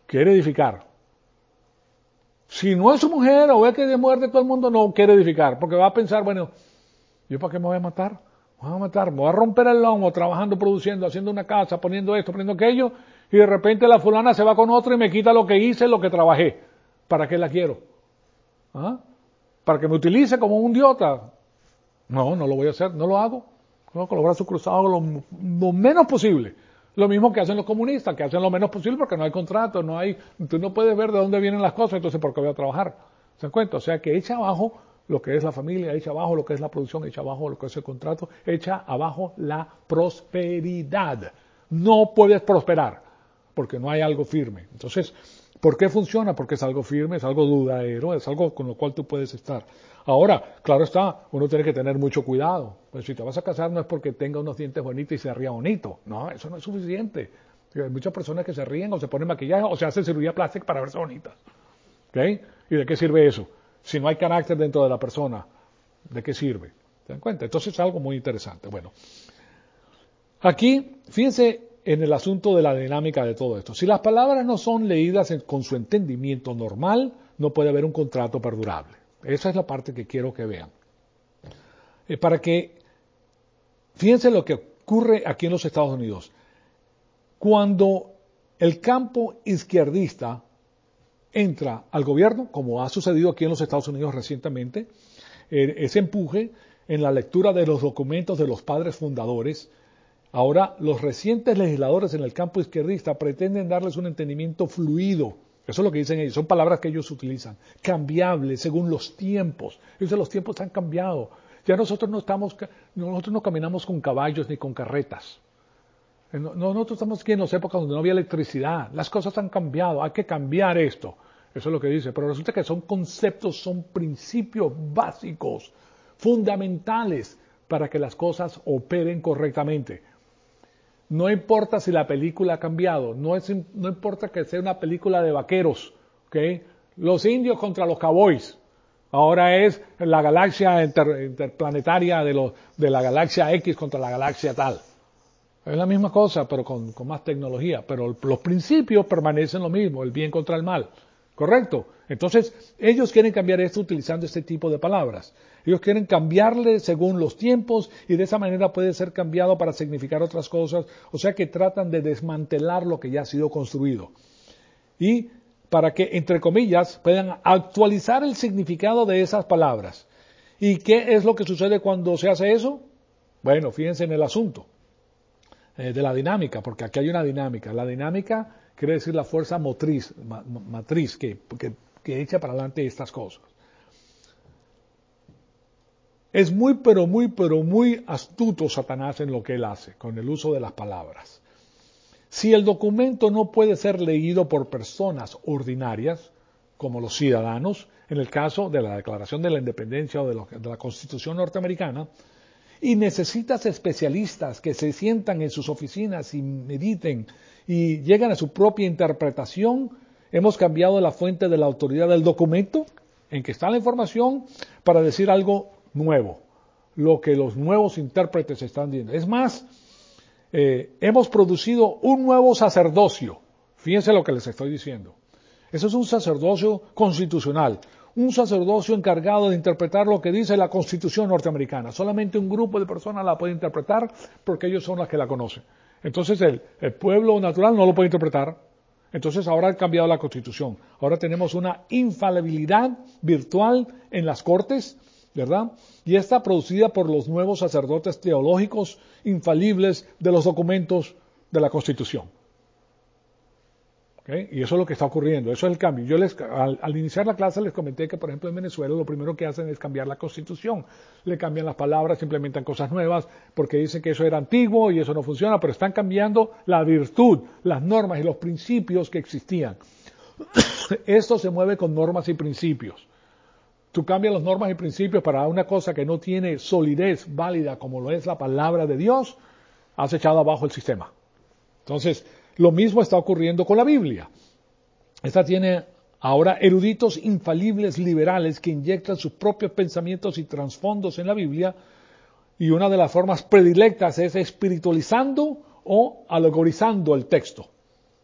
quiere edificar. Si no es su mujer o es que es de mujer de todo el mundo, no quiere edificar, porque va a pensar, bueno, ¿yo para qué me voy a matar? Me voy a matar, me voy a romper el lomo trabajando, produciendo, haciendo una casa, poniendo esto, poniendo aquello, y de repente la fulana se va con otro y me quita lo que hice, lo que trabajé. ¿Para qué la quiero? ¿Ah? ¿Para que me utilice como un idiota? No, no lo voy a hacer, no lo hago. No, con los brazos cruzados lo menos posible. Lo mismo que hacen los comunistas, que hacen lo menos posible porque no hay contrato, tú no puedes ver de dónde vienen las cosas, entonces ¿por qué voy a trabajar? ¿Se dan cuenta? O sea que echa abajo lo que es la familia, echa abajo lo que es la producción, echa abajo lo que es el contrato, echa abajo la prosperidad. No puedes prosperar porque no hay algo firme. Entonces, ¿por qué funciona? Porque es algo firme, es algo duradero, es algo con lo cual tú puedes estar. Ahora, claro está, uno tiene que tener mucho cuidado. Pues si te vas a casar no es porque tenga unos dientes bonitos y se ría bonito. No, eso no es suficiente. Hay muchas personas que se ríen o se ponen maquillaje o se hacen cirugía plástica para verse bonitas. ¿Okay? ¿Y de qué sirve eso? Si no hay carácter dentro de la persona, ¿de qué sirve? ¿Se dan cuenta? Entonces es algo muy interesante. Bueno, aquí, fíjense en el asunto de la dinámica de todo esto. Si las palabras no son leídas con su entendimiento normal, no puede haber un contrato perdurable. Esa es la parte que quiero que vean. Fíjense lo que ocurre aquí en los Estados Unidos. Cuando el campo izquierdista entra al gobierno, como ha sucedido aquí en los Estados Unidos recientemente, ese empuje en la lectura de los documentos de los padres fundadores, ahora los recientes legisladores en el campo izquierdista pretenden darles un entendimiento fluido. Eso es lo que dicen ellos, son palabras que ellos utilizan, cambiables según los tiempos. Ellos los tiempos han cambiado. Ya nosotros no caminamos con caballos ni con carretas. Nosotros estamos aquí en las épocas donde no había electricidad. Las cosas han cambiado, hay que cambiar esto. Eso es lo que dice. Pero resulta que son conceptos, son principios básicos, fundamentales para que las cosas operen correctamente. No importa si la película ha cambiado, no importa que sea una película de vaqueros, ¿okay? Los indios contra los cowboys. Ahora es la galaxia interplanetaria de la galaxia X contra la galaxia tal. Es la misma cosa, pero con más tecnología. Pero los principios permanecen lo mismo, el bien contra el mal. ¿Correcto? Entonces, ellos quieren cambiar esto utilizando este tipo de palabras. Ellos quieren cambiarle según los tiempos y de esa manera puede ser cambiado para significar otras cosas. O sea que tratan de desmantelar lo que ya ha sido construido. Y para que, entre comillas, puedan actualizar el significado de esas palabras. ¿Y qué es lo que sucede cuando se hace eso? Bueno, fíjense en el asunto de la dinámica, porque aquí hay una dinámica. La dinámica quiere decir la fuerza matriz que echa para adelante estas cosas. Es muy astuto Satanás en lo que él hace, con el uso de las palabras. Si el documento no puede ser leído por personas ordinarias, como los ciudadanos, en el caso de la Declaración de la Independencia o de la Constitución norteamericana, y necesitas especialistas que se sientan en sus oficinas y mediten y llegan a su propia interpretación, hemos cambiado la fuente de la autoridad del documento en que está la información para decir algo nuevo, lo que los nuevos intérpretes están diciendo. Es más, hemos producido un nuevo sacerdocio. Fíjense lo que les estoy diciendo. Eso es un sacerdocio constitucional, un sacerdocio encargado de interpretar lo que dice la Constitución norteamericana. Solamente un grupo de personas la puede interpretar porque ellos son las que la conocen. Entonces el pueblo natural no lo puede interpretar. Entonces ahora han cambiado la Constitución. Ahora tenemos una infalibilidad virtual en las cortes, ¿verdad? Y está producida por los nuevos sacerdotes teológicos infalibles de los documentos de la Constitución. ¿Okay? Y eso es lo que está ocurriendo, eso es el cambio. Yo al iniciar la clase les comenté que, por ejemplo, en Venezuela lo primero que hacen es cambiar la Constitución. Le cambian las palabras, implementan cosas nuevas, porque dicen que eso era antiguo y eso no funciona, pero están cambiando la virtud, las normas y los principios que existían. Esto se mueve con normas y principios. Tú cambias las normas y principios para una cosa que no tiene solidez válida como lo es la palabra de Dios, has echado abajo el sistema. Entonces, lo mismo está ocurriendo con la Biblia. Esta tiene ahora eruditos infalibles liberales que inyectan sus propios pensamientos y trasfondos en la Biblia, y una de las formas predilectas es espiritualizando o alegorizando el texto.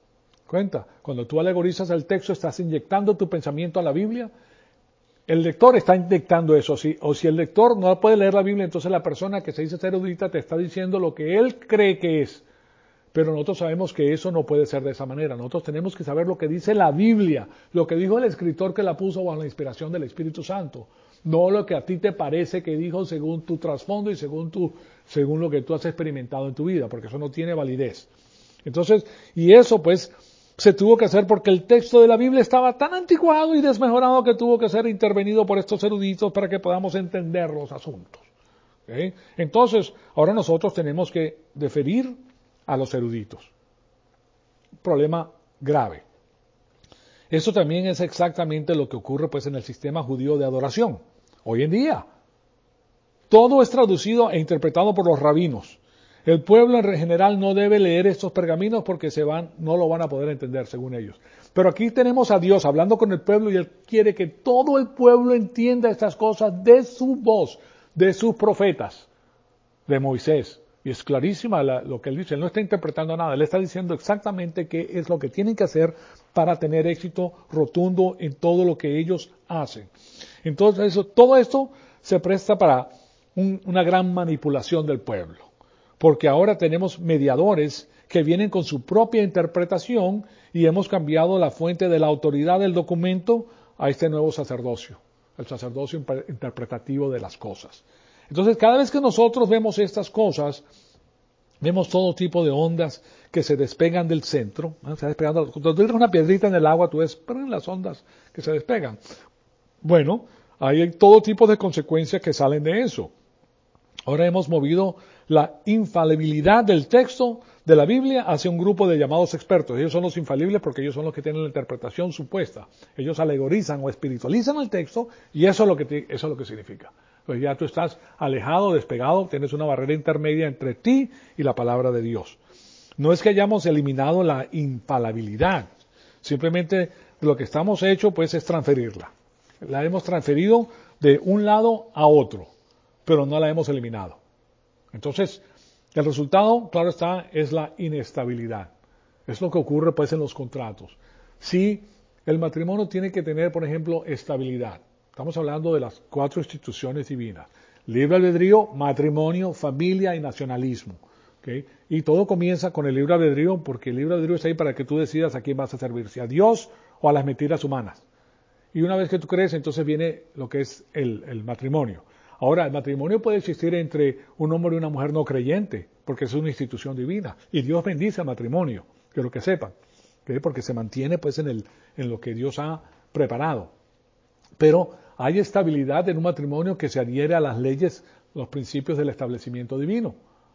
Cuenta, cuando tú alegorizas el texto, estás inyectando tu pensamiento a la Biblia. El lector está inyectando eso, ¿sí? O si el lector no puede leer la Biblia, entonces la persona que se dice ser erudita te está diciendo lo que él cree que es. Pero nosotros sabemos que eso no puede ser de esa manera. Nosotros tenemos que saber lo que dice la Biblia, lo que dijo el escritor que la puso bajo la inspiración del Espíritu Santo. No lo que a ti te parece que dijo según tu trasfondo y según lo que tú has experimentado en tu vida, porque eso no tiene validez. Entonces, y eso pues se tuvo que hacer porque el texto de la Biblia estaba tan anticuado y desmejorado que tuvo que ser intervenido por estos eruditos para que podamos entender los asuntos. ¿Okay? Entonces, ahora nosotros tenemos que deferir a los eruditos. Problema grave. Eso también es exactamente lo que ocurre pues en el sistema judío de adoración. Hoy en día, todo es traducido e interpretado por los rabinos. El pueblo en general no debe leer estos pergaminos porque no lo van a poder entender según ellos. Pero aquí tenemos a Dios hablando con el pueblo y Él quiere que todo el pueblo entienda estas cosas de su voz, de sus profetas, de Moisés. Y es clarísima lo que Él dice. Él no está interpretando nada. Él está diciendo exactamente qué es lo que tienen que hacer para tener éxito rotundo en todo lo que ellos hacen. Entonces, todo esto se presta para una gran manipulación del pueblo. Porque ahora tenemos mediadores que vienen con su propia interpretación y hemos cambiado la fuente de la autoridad del documento a este nuevo sacerdocio, el sacerdocio interpretativo de las cosas. Entonces, cada vez que nosotros vemos estas cosas, vemos todo tipo de ondas que se despegan del centro. ¿No? Se despegando. Cuando tú tiras una piedrita en el agua, tú ves las ondas que se despegan. Bueno, hay todo tipo de consecuencias que salen de eso. Ahora hemos movido la infalibilidad del texto de la Biblia hacia un grupo de llamados expertos. Ellos son los infalibles porque ellos son los que tienen la interpretación supuesta. Ellos alegorizan o espiritualizan el texto y eso es lo que significa. Pues ya tú estás alejado, despegado, tienes una barrera intermedia entre ti y la palabra de Dios. No es que hayamos eliminado la infalibilidad, simplemente lo que estamos hecho pues es transferirla. La hemos transferido de un lado a otro, pero no la hemos eliminado. Entonces, el resultado, claro está, es la inestabilidad. Es lo que ocurre pues en los contratos. Si el matrimonio tiene que tener, por ejemplo, estabilidad. Estamos hablando de las 4 instituciones divinas. Libre albedrío, matrimonio, familia y nacionalismo. ¿Okay? Y todo comienza con el libre albedrío porque el libre albedrío está ahí para que tú decidas a quién vas a servir, si a Dios o a las mentiras humanas. Y una vez que tú crees, entonces viene lo que es el matrimonio. Ahora, el matrimonio puede existir entre un hombre y una mujer no creyente, porque es una institución divina. Y Dios bendice al matrimonio, que lo que sepan, ¿okay? Porque se mantiene pues en lo que Dios ha preparado. Pero hay estabilidad en un matrimonio que se adhiere a las leyes, los principios del establecimiento divino.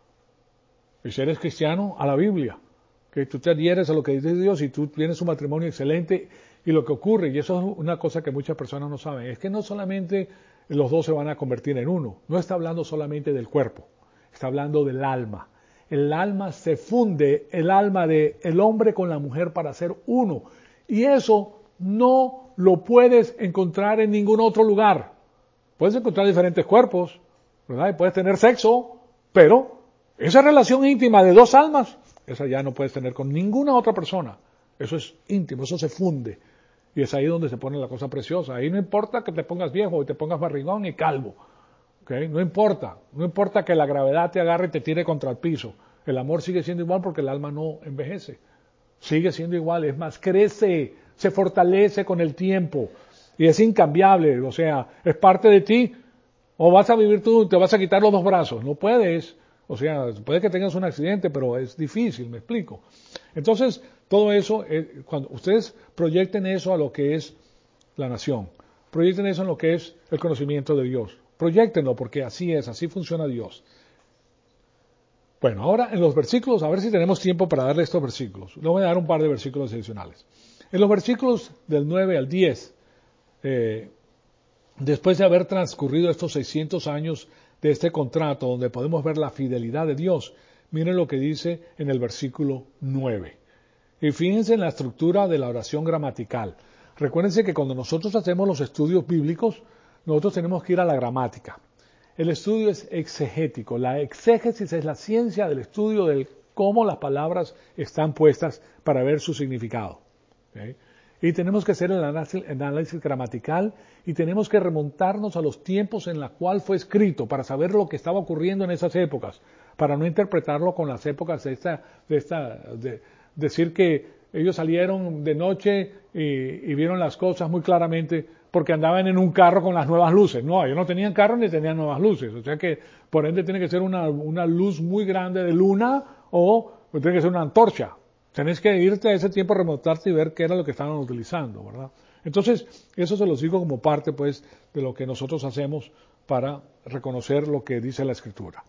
Y si eres cristiano, a la Biblia. Que tú te adhieres a lo que dice Dios y tú tienes un matrimonio excelente. Y lo que ocurre, y eso es una cosa que muchas personas no saben, es que no solamente los dos se van a convertir en uno. No está hablando solamente del cuerpo, está hablando del alma. El alma se funde, el alma del hombre con la mujer para ser uno. Y eso no lo puedes encontrar en ningún otro lugar. Puedes encontrar diferentes cuerpos, ¿verdad? Y puedes tener sexo, pero esa relación íntima de 2 almas, esa ya no puedes tener con ninguna otra persona. Eso es íntimo, eso se funde. Y es ahí donde se pone la cosa preciosa. Ahí no importa que te pongas viejo y te pongas barrigón y calvo. ¿Okay? No importa que la gravedad te agarre y te tire contra el piso. El amor sigue siendo igual porque el alma no envejece. Sigue siendo igual, es más, crece, se fortalece con el tiempo. Y es incambiable, o sea, es parte de ti. O vas a vivir tú, te vas a quitar los 2 brazos. No puedes. O sea, puede que tengas un accidente, pero es difícil, me explico. Entonces, todo eso, cuando ustedes proyecten eso a lo que es la nación, proyecten eso en lo que es el conocimiento de Dios, proyectenlo porque así es, así funciona Dios. Bueno, ahora en los versículos, a ver si tenemos tiempo para darle estos versículos. Le voy a dar un par de versículos adicionales. En los versículos del 9 al 10, después de haber transcurrido estos 600 años de este contrato, donde podemos ver la fidelidad de Dios, miren lo que dice en el versículo 9. Y fíjense en la estructura de la oración gramatical. Recuérdense que cuando nosotros hacemos los estudios bíblicos, nosotros tenemos que ir a la gramática. El estudio es exegético. La exégesis es la ciencia del estudio del cómo las palabras están puestas para ver su significado. ¿Okay? Y tenemos que hacer el análisis gramatical y tenemos que remontarnos a los tiempos en los cuales fue escrito para saber lo que estaba ocurriendo en esas épocas, para no interpretarlo con las épocas de decir que ellos salieron de noche y vieron las cosas muy claramente porque andaban en un carro con las nuevas luces. No, ellos no tenían carro ni tenían nuevas luces. O sea que por ende tiene que ser una luz muy grande de luna o tiene que ser una antorcha. Tenés que irte a ese tiempo, remontarte y ver qué era lo que estaban utilizando, ¿verdad? Entonces, eso se los digo como parte, pues, de lo que nosotros hacemos para reconocer lo que dice la Escritura.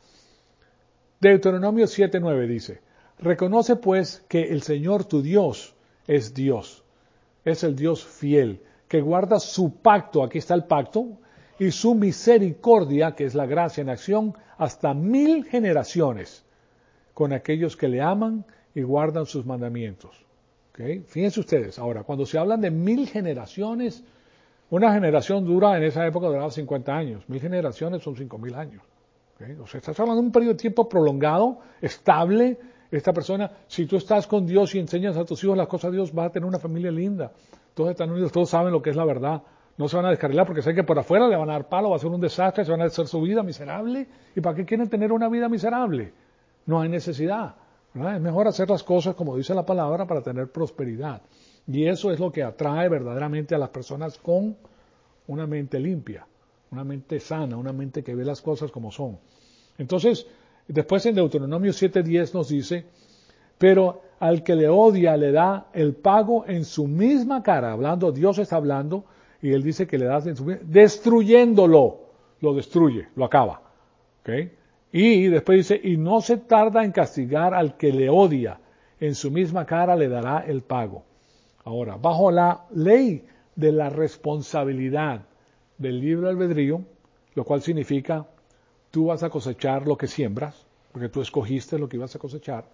Deuteronomio 7:9 dice, reconoce pues que el Señor tu Dios es Dios, es el Dios fiel, que guarda su pacto, aquí está el pacto, y su misericordia, que es la gracia en acción, hasta 1000 generaciones, con aquellos que le aman y guardan sus mandamientos. ¿Okay? Fíjense ustedes, ahora, cuando se hablan de 1000 generaciones, una generación dura, en esa época duraba 50 años, 1000 generaciones son 5000 años. ¿Okay? O sea, estás hablando de un periodo de tiempo prolongado, estable. Esta persona, si tú estás con Dios y enseñas a tus hijos las cosas de Dios, vas a tener una familia linda. Todos están unidos, todos saben lo que es la verdad. No se van a descarrilar porque saben que por afuera le van a dar palo, va a ser un desastre, se van a hacer su vida miserable. ¿Y para qué quieren tener una vida miserable? No hay necesidad. ¿Verdad? Es mejor hacer las cosas como dice la palabra para tener prosperidad. Y eso es lo que atrae verdaderamente a las personas con una mente limpia, una mente sana, una mente que ve las cosas como son. Entonces, después en Deuteronomio 7:10 nos dice, pero al que le odia le da el pago en su misma cara, hablando, Dios está hablando, y él dice que le das en su misma, destruyéndolo, lo destruye, lo acaba. ¿Okay? Y después dice, y no se tarda en castigar al que le odia, en su misma cara le dará el pago. Ahora, bajo la ley de la responsabilidad del libre albedrío, lo cual significa, tú vas a cosechar lo que siembras, porque tú escogiste lo que ibas a cosechar,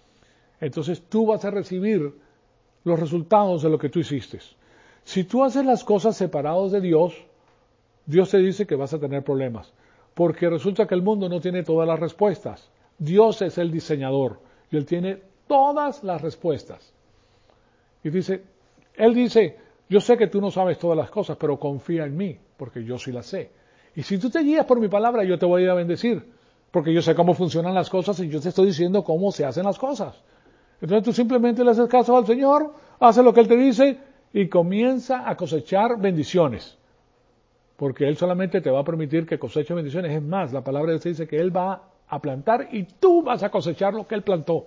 entonces tú vas a recibir los resultados de lo que tú hiciste. Si tú haces las cosas separados de Dios, Dios te dice que vas a tener problemas. Porque resulta que el mundo no tiene todas las respuestas. Dios es el diseñador y Él tiene todas las respuestas. Y Él dice, yo sé que tú no sabes todas las cosas, pero confía en mí, porque yo sí las sé. Y si tú te guías por mi palabra, yo te voy a ir a bendecir, porque yo sé cómo funcionan las cosas y yo te estoy diciendo cómo se hacen las cosas. Entonces tú simplemente le haces caso al Señor, haces lo que Él te dice y comienza a cosechar bendiciones. Porque Él solamente te va a permitir que coseches bendiciones. Es más, la palabra de Dios dice que Él va a plantar y tú vas a cosechar lo que Él plantó.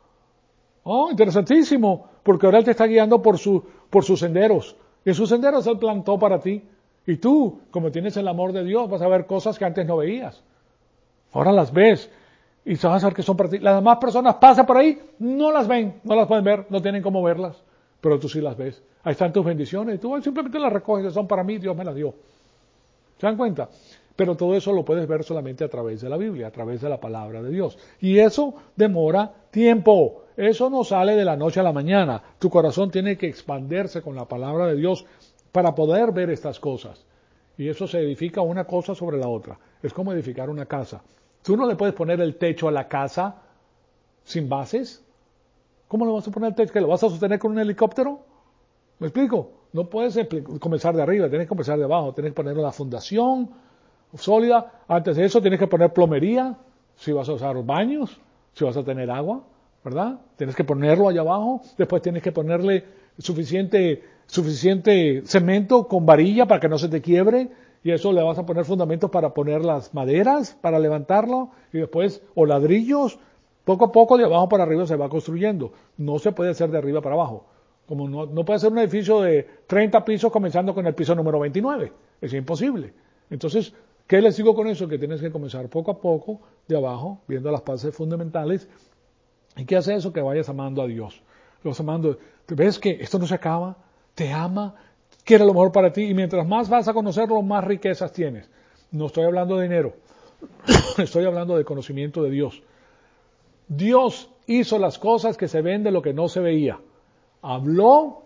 Oh, interesantísimo, porque ahora Él te está guiando por sus senderos. Y en sus senderos Él plantó para ti. Y tú, como tienes el amor de Dios, vas a ver cosas que antes no veías. Ahora las ves y vas a saber que son para ti. Las demás personas pasan por ahí, no las ven, no las pueden ver, no tienen cómo verlas, pero tú sí las ves. Ahí están tus bendiciones y tú simplemente las recoges, son para mí, Dios me las dio. ¿Se dan cuenta? Pero todo eso lo puedes ver solamente a través de la Biblia, a través de la palabra de Dios. Y eso demora tiempo. Eso no sale de la noche a la mañana. Tu corazón tiene que expandirse con la palabra de Dios para poder ver estas cosas. Y eso se edifica una cosa sobre la otra. Es como edificar una casa. Tú no le puedes poner el techo a la casa sin bases. ¿Cómo le vas a poner el techo? ¿Que lo vas a sostener con un helicóptero? ¿Me explico? No puedes comenzar de arriba, tienes que comenzar de abajo, tienes que poner la fundación sólida. Antes de eso tienes que poner plomería, si vas a usar baños, si vas a tener agua, ¿verdad? Tienes que ponerlo allá abajo, después tienes que ponerle suficiente cemento con varilla para que no se te quiebre, y eso le vas a poner fundamentos para poner las maderas, para levantarlo, y después, o ladrillos, poco a poco de abajo para arriba se va construyendo. No se puede hacer de arriba para abajo. Como no puede ser un edificio de 30 pisos comenzando con el piso número 29. Es imposible. Entonces, ¿qué les digo con eso? Que tienes que comenzar poco a poco de abajo, viendo las bases fundamentales. ¿Y qué hace eso? Que vayas amando a Dios. Los amando. ¿Ves que esto no se acaba? Te ama, quiere lo mejor para ti. Y mientras más vas a conocerlo, más riquezas tienes. No estoy hablando de dinero. Estoy hablando de conocimiento de Dios. Dios hizo las cosas que se ven de lo que no se veía. Habló,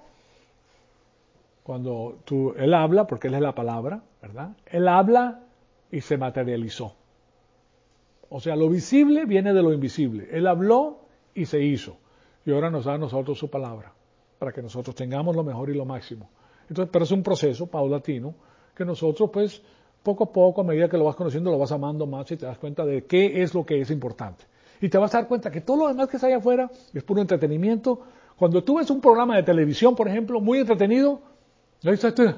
cuando Él habla, porque Él es la palabra, ¿verdad? Él habla y se materializó. O sea, lo visible viene de lo invisible. Él habló y se hizo. Y ahora nos da a nosotros su palabra, para que nosotros tengamos lo mejor y lo máximo. Entonces, pero es un proceso paulatino, que nosotros pues poco a poco, a medida que lo vas conociendo, lo vas amando más y te das cuenta de qué es lo que es importante. Y te vas a dar cuenta que todo lo demás que está allá afuera es puro entretenimiento. Cuando tú ves un programa de televisión, por ejemplo, muy entretenido, ahí está tú.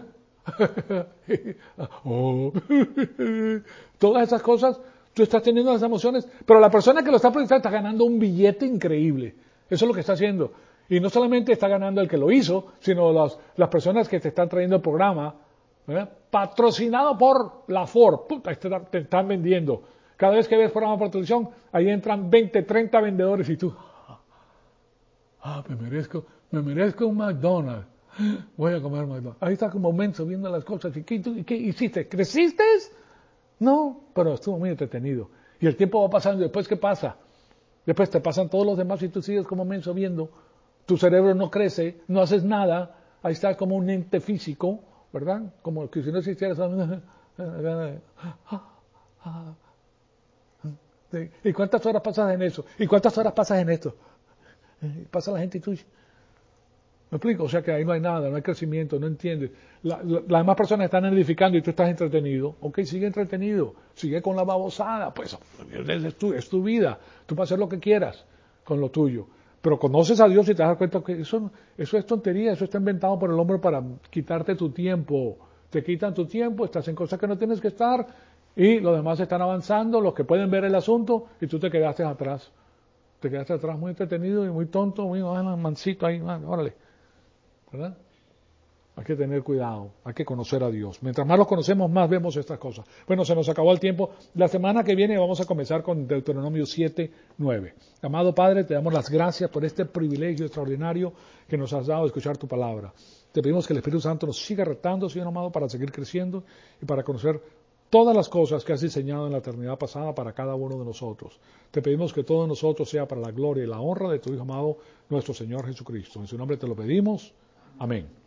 Oh. Todas esas cosas, tú estás teniendo las emociones, pero la persona que lo está proyectando está ganando un billete increíble. Eso es lo que está haciendo. Y no solamente está ganando el que lo hizo, sino las personas que te están trayendo el programa, ¿verdad? Patrocinado por la Ford. Puta, te están vendiendo. Cada vez que ves programa por televisión, ahí entran 20, 30 vendedores y tú, me merezco un McDonald's. Voy a comer McDonald's. Ahí está como menso viendo las cosas. ¿Y qué hiciste? ¿Creciste? No, pero estuvo muy entretenido. Y el tiempo va pasando y después, ¿qué pasa? Después te pasan todos los demás y tú sigues como menso viendo. Tu cerebro no crece, no haces nada. Ahí está como un ente físico, ¿verdad? Como que si no existiera... ¿Y cuántas horas pasas en eso? ¿Y cuántas horas pasas en esto? Pasa la gente y tú... ¿Me explico? O sea que ahí no hay nada, no hay crecimiento, no entiendes. Las demás personas están edificando y tú estás entretenido. Ok, sigue entretenido, sigue con la babosada. Pues es tu vida, tú puedes hacer lo que quieras con lo tuyo. Pero conoces a Dios y te das cuenta que eso es tontería, eso está inventado por el hombre para quitarte tu tiempo. Te quitan tu tiempo, estás en cosas que no tienes que estar y los demás están avanzando, los que pueden ver el asunto y tú te quedaste atrás. Te quedaste atrás muy entretenido y muy tonto, muy mansito ahí, órale. ¿Verdad? Hay que tener cuidado, hay que conocer a Dios. Mientras más lo conocemos, más vemos estas cosas. Bueno, se nos acabó el tiempo. La semana que viene vamos a comenzar con Deuteronomio 7:9. Amado Padre, te damos las gracias por este privilegio extraordinario que nos has dado de escuchar tu palabra. Te pedimos que el Espíritu Santo nos siga retando, Señor amado, para seguir creciendo y para conocer todas las cosas que has diseñado en la eternidad pasada para cada uno de nosotros. Te pedimos que todo de nosotros sea para la gloria y la honra de tu Hijo amado, nuestro Señor Jesucristo. En su nombre te lo pedimos. Amén.